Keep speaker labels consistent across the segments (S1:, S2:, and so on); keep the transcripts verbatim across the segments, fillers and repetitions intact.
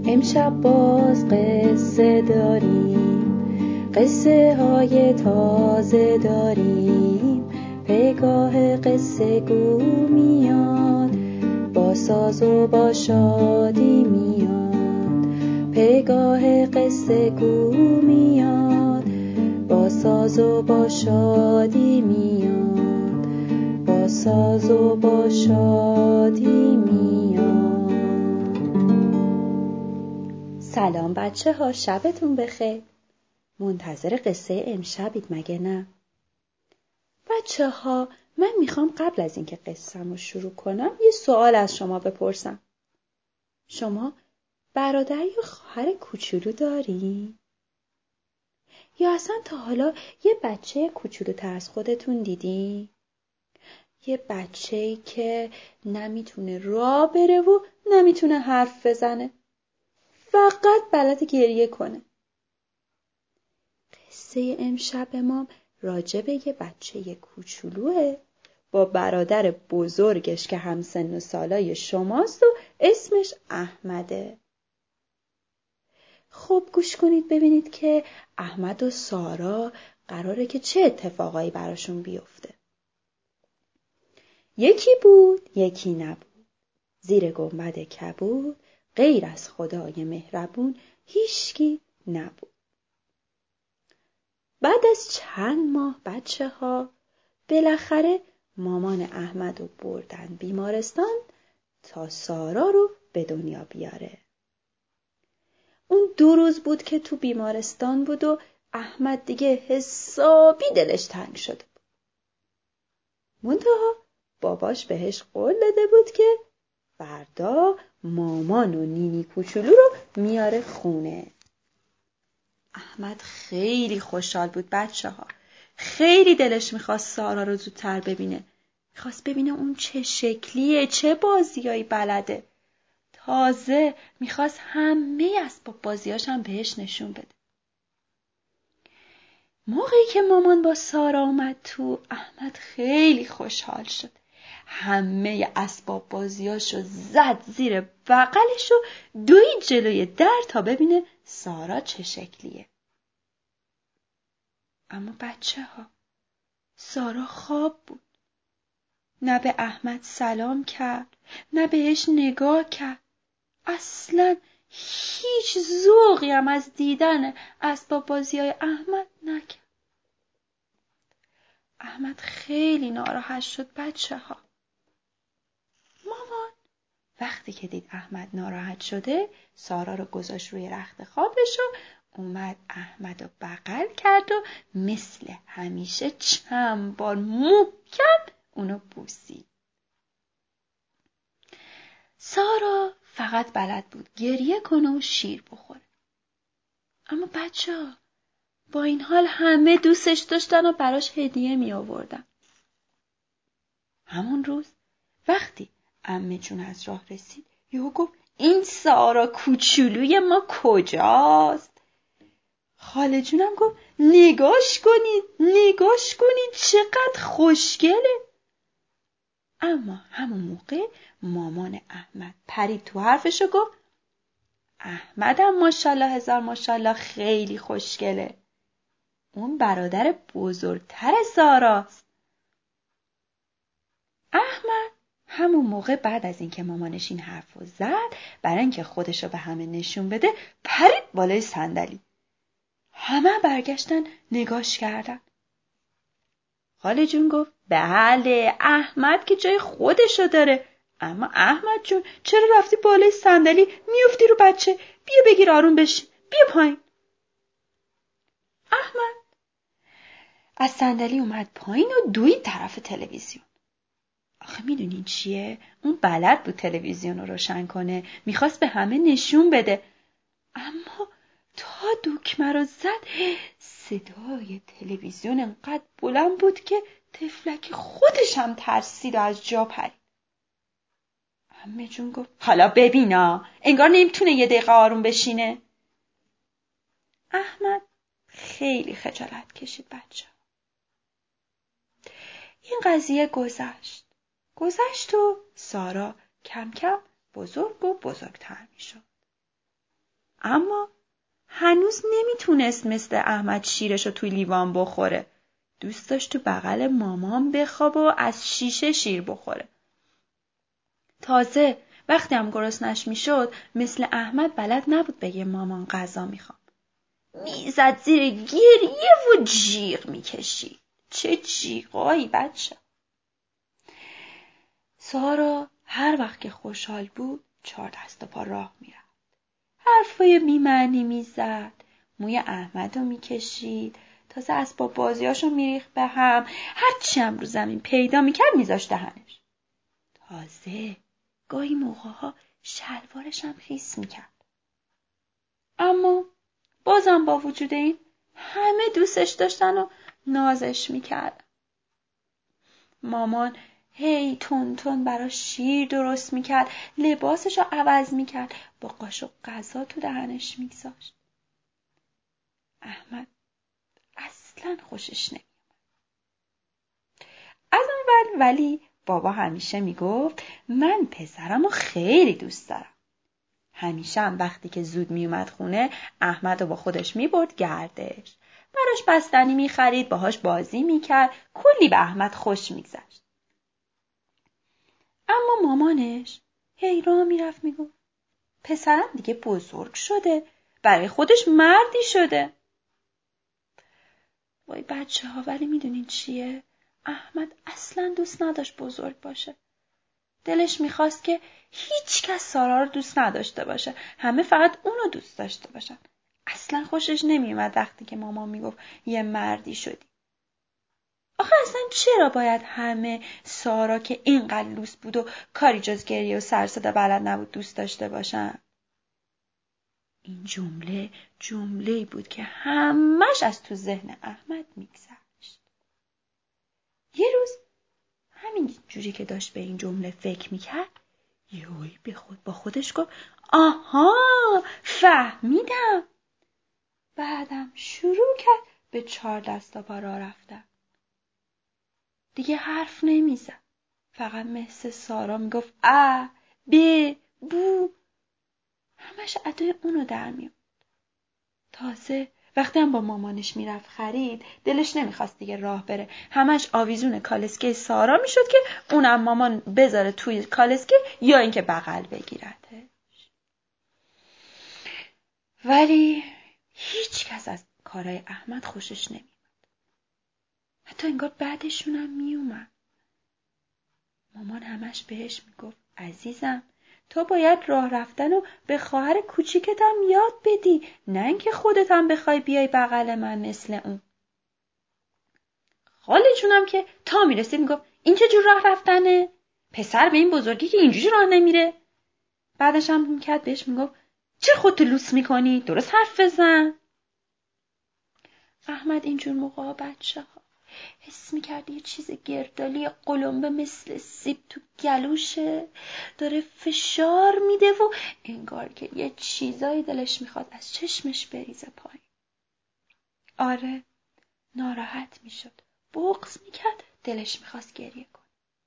S1: امشب باز قصه داریم، قصه های تازه داریم. پگاه قصه گو میاد، با ساز و با شادی میاد. پگاه قصه گو میاد، با ساز و با شادی میاد. با ساز و با شادی میاد. سلام بچه ها، شبتون بخیر. منتظر قصه امشبید مگه نه؟ بچه ها، من میخوام قبل از اینکه قصه‌مو شروع کنم یه سوال از شما بپرسم. شما برادر یا خواهر کوچولو داری؟ یا اصلا تا حالا یه بچه کوچولوتر از خودتون دیدی؟ یه بچه‌ای که نمیتونه راه بره و نمیتونه حرف بزنه، فقط بلد گریه کنه. قصه امشب ما راجع به یه بچه کوچولوه با برادر بزرگش که هم سن و سالای شماست و اسمش احمده. خب گوش کنید ببینید که احمد و سارا قراره که چه اتفاقایی براشون بیفته. یکی بود یکی نبود، زیر گنبد کبود غیر از خدای مهربون هیچکی نبود. بعد از چند ماه بچه ها بالاخره مامان احمد رو بردن بیمارستان تا سارا رو به دنیا بیاره. اون دو روز بود که تو بیمارستان بود و احمد دیگه حسابی دلش تنگ شده بود. منتها باباش بهش قول داده بود که فردا مامان و نینی کوچولو رو میاره خونه. احمد خیلی خوشحال بود بچه ها. خیلی دلش میخواست سارا رو زودتر ببینه. میخواست ببینه اون چه شکلیه، چه بازیایی بلده. تازه میخواست همه اسباب بازیاش هم بهش نشون بده. موقعی که مامان با سارا اومد تو، احمد خیلی خوشحال شد. همه اسباب بازیاشو زد زیر بغلش و دوید جلوی در تا ببینه سارا چه شکلیه. اما بچه ها، سارا خواب بود. نه به احمد سلام کرد، نه بهش نگاه کرد. اصلا هیچ ذوقی هم از دیدن اسباب بازیای احمد نکرد. احمد خیلی ناراحت شد بچه ها. مامان وقتی که دید احمد ناراحت شده، سارا رو گذاشت روی رخت خوابش و اومد احمد رو بغل کرد و مثل همیشه چند بار محکم اونو بوسید. سارا فقط بلد بود گریه کنه و شیر بخوره. اما بچه ها، با این حال همه دوستش داشتن و براش هدیه می آوردن. همون روز وقتی عمه جون از راه رسید، یهو گفت این سارا کوچولوی ما کجاست؟ خاله جونم گفت نگاش کنید، نگاش کنید چقدر خوشگله. اما همون موقع مامان احمد پرید تو حرفش و گفت احمدم ماشاءالله هزار ماشاءالله خیلی خوشگله. اون برادر بزرگتر ساراست. احمد همون موقع بعد از اینکه مامانش این حرفو زد، برای اینکه خودشو به همه نشون بده پرید بالای صندلی. همه برگشتن نگاش کردن. خاله جون گفت بله احمد که جای خودشو داره، اما احمد جون چرا رفتی بالای صندلی میافتی رو بچه؟ بیا بگیر آروم بشین، بیا پایین. احمد از صندلی اومد پایین و دوید طرف تلویزیون. آخه میدونین چیه؟ اون بلد بود تلویزیون رو روشن کنه، میخواست به همه نشون بده. اما تا دکمه رو زد، صدای تلویزیون انقدر بلند بود که طفلک خودش هم ترسید و از جا پرید. عمه جون گفت حالا ببینا، انگار نمیتونه یه دقیقه آروم بشینه. احمد خیلی خجالت کشید بچه. این قضیه گذشت. گذشت و سارا کم کم بزرگ و بزرگتر می شد. اما هنوز نمیتونست مثل احمد شیرشو توی لیوان بخوره. دوست داشت تو بغل مامان بخوابه و از شیشه شیر بخوره. تازه وقتی هم گرسنش میشد مثل احمد بلد نبود بگه مامان غذا میخوام. میزد زیر گریه و جیغ میکشید. چه جیغایی بچه. سارا هر وقت که خوشحال بود چهار دست و پا راه میرفت. حرفای بی‌معنی میزد. موی احمدو میکشید. تازه اسباب بازیاشو میریخت به هم. هرچی هم رو زمین پیدا میکرد میذاشت دهنش. تازه گاهی موقعها شلوارش هم خیس میکرد. اما بازم با وجود این همه دوستش داشتن و نازش میکردن. مامان هی تون تون براش شیر درست میکرد، لباسشو عوض میکرد، با قاشق غذا تو دهنش میگذاشت. احمد اصلا خوشش نمیومد. از اون ور ولی بابا همیشه میگفت من پسرمو خیلی دوست دارم. همیشه هم وقتی که زود میومد خونه احمدو با خودش میبرد گردش. براش بستنی میخرید، باهاش بازی میکرد، کلی به احمد خوش میگذشت. اما مامانش هی راه میرفت میگفت پسرم دیگه بزرگ شده، برای خودش مردی شده. وای بچه ها، ولی میدونین چیه؟ احمد اصلا دوست نداشت بزرگ باشه. دلش میخواست که هیچ کس سارا رو دوست نداشته باشه. همه فقط اونو دوست داشته باشن. اصلا خوشش نمیومد وقتی که مامان میگفت یه مردی شدی. آخه اصلا چرا باید همه سارا که اینقدر لوس بود و کاری جز گریه و سر صدا بلد نبود دوست داشته باشن؟ این جمله جمله‌ای بود که همش از تو ذهن احمد میگذشت. یه روز همین جوری که داشت به این جمله فکر میکرد یهویی به خود با خودش گفت آها فهمیدم. بعدم شروع کرد به چهار دستا پا راه رفتن. دیگه حرف نمیزد. فقط مثل سارا میگفت ا ب بو. همش ادای اونو در میاد. تازه وقتی هم با مامانش میرفت خرید دلش نمیخواست دیگه راه بره. همش آویزون کالسکه سارا میشد که اونم مامان بذاره توی کالسکه یا اینکه بغل بگیرتش. ولی هیچ کس از کارهای احمد خوشش نمیاد. حتی انگار بعدشون هم میومد. مامان همش بهش میگفت عزیزم تو باید راه رفتن و به خواهر کوچیکت هم یاد بدی، نه اینکه خودت هم بخوای بیای بغل من مثل اون. خاله جونم که تا میرسید میگفت این چه جور راه رفتنه؟ پسر به این بزرگی که اینجوری راه نمیره. بعدش هم میکرد بهش میگفت چه خودتو لوس میکنی؟ درست حرف بزن. احمد اینجور موقع بچه ها حس میکرد یه چیز گردالی قلمبه مثل سیب تو گلوشه داره فشار میده و انگار که یه چیزایی دلش میخواد از چشمش بریزه پایین. آره ناراحت میشد، بغض میکرد، دلش میخواست گریه کنه.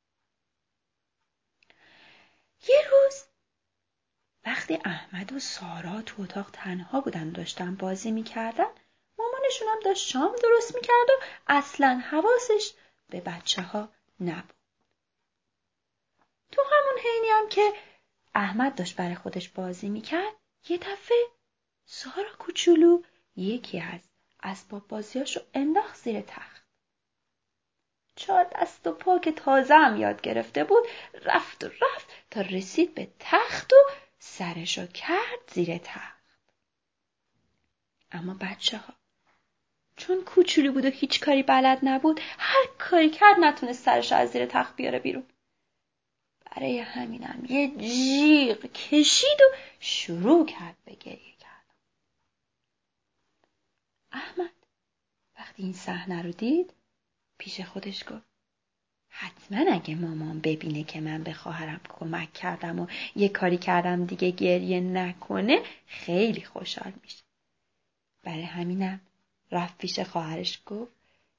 S1: یه روز وقتی احمد و سارا تو اتاق تنها بودن داشتن بازی میکردن، مامانشون هم داشت شام درست میکرد و اصلا حواسش به بچه ها نبود. تو همون حینی هم که احمد داشت برای خودش بازی میکرد یه دفعه سارا کوچولو یکی از اسباب بازیاشو انداخت زیر تخت. چهار دست و پا که تازه هم یاد گرفته بود رفت و رفت تا رسید به تخت و سرشو کرد زیر تخت. اما بچه ها چون کوچولو بود و هیچ کاری بلد نبود هر کاری کرد نتونست سرشو از زیر تخت بیاره بیرون. برای همینم یه جیغ کشید و شروع کرد به گریه کردن. احمد وقتی این صحنه رو دید پیش خودش گفت حتما اگه مامان ببینه که من به خواهرم کمک کردم و یه کاری کردم دیگه گریه نکنه خیلی خوشحال میشه. برای همینم رفت پیش خواهرش گفت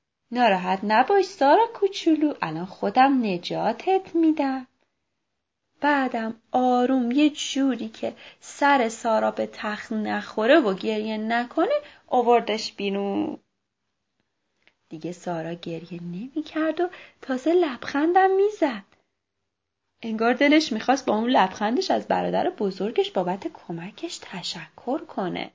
S1: ناراحت نباش سارا کوچولو، الان خودم نجاتت میدم. بعدم آروم یه جوری که سر سارا به تخت نخوره و گریه نکنه آوردش بیرون. دیگه سارا گریه نمی کرد و تازه لبخندم می زد. انگار دلش میخواست با اون لبخندش از برادر بزرگش بابت کمکش تشکر کنه.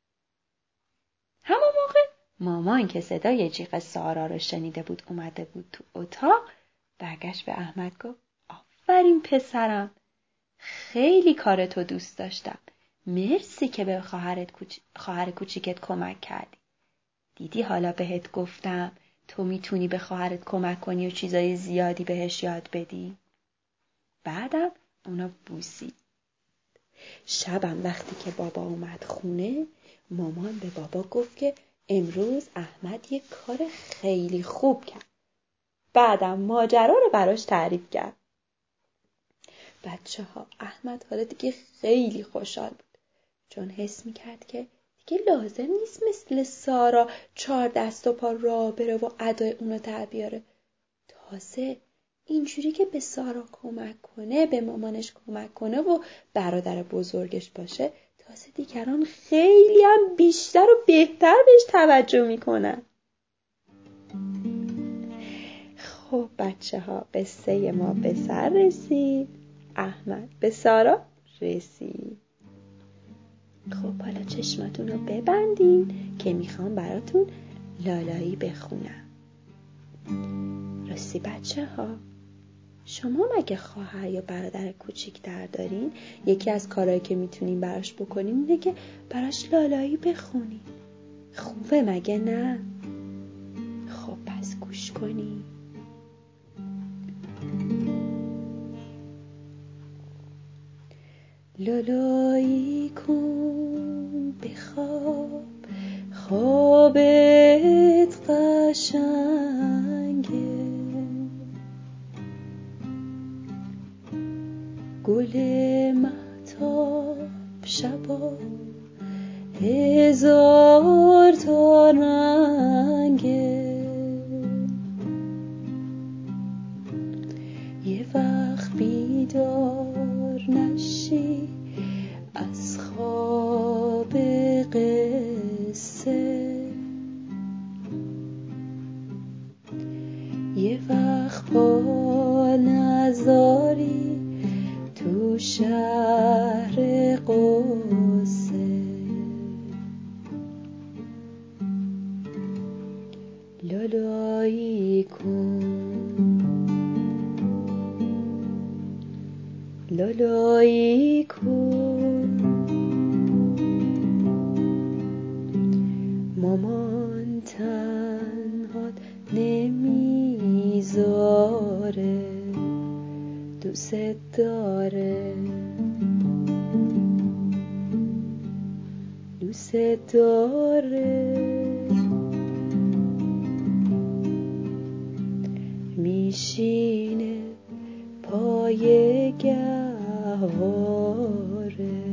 S1: همون موقع مامان که صدای جیغ سارا رو شنیده بود اومده بود تو اتاق، برگشت به احمد گفت آفرین پسرم، خیلی کارتو دوست داشتم. مرسی که به خواهرت کوچ... خواهر کوچیکت کمک کردی. دیدی حالا بهت گفتم تو میتونی به خواهرت کمک کنی و چیزای زیادی بهش یاد بدی. بعدم اونا بوسید. شبم وقتی که بابا اومد خونه، مامان به بابا گفت که امروز احمد یه کار خیلی خوب کرد. بعدم ماجرا رو براش تعریف کرد. بچه ها احمد حالا دیگه خیلی خوشحال بود، چون حس میکرد که دیگه لازم نیست مثل سارا چهار دست و پا راه بره و ادای اونو در بیاره. تازه اینجوری که به سارا کمک کنه، به مامانش کمک کنه و برادر بزرگش باشه، تازه دیگران خیلی هم بیشتر و بهتر بهش توجه میکنن. خب بچه ها قصه ما به سر رسید. احمد به سارا رسید. خب حالا چشماتون رو ببندین که میخوام براتون لالایی بخونم. راستی بچه ها، شما مگه خواهر یا برادر کوچیک‌تر دارین؟ یکی از کارهایی که میتونین براش بکنین اینه که براش لالایی بخونین. خوبه مگه نه؟ خب پس گوش کنین. لالایی کن بخواب، خوابت قشنگه، گل مهتاب شبا هزار تا رنگه، یه وقت بیدار نشی از خواب قصه، یه وقت پا نذاری تو شهر قصه، لالایی کن، لالایی کن، مامان تنهات نمیذاره، دوست داره، دوست داره، میشینه پای گهواره،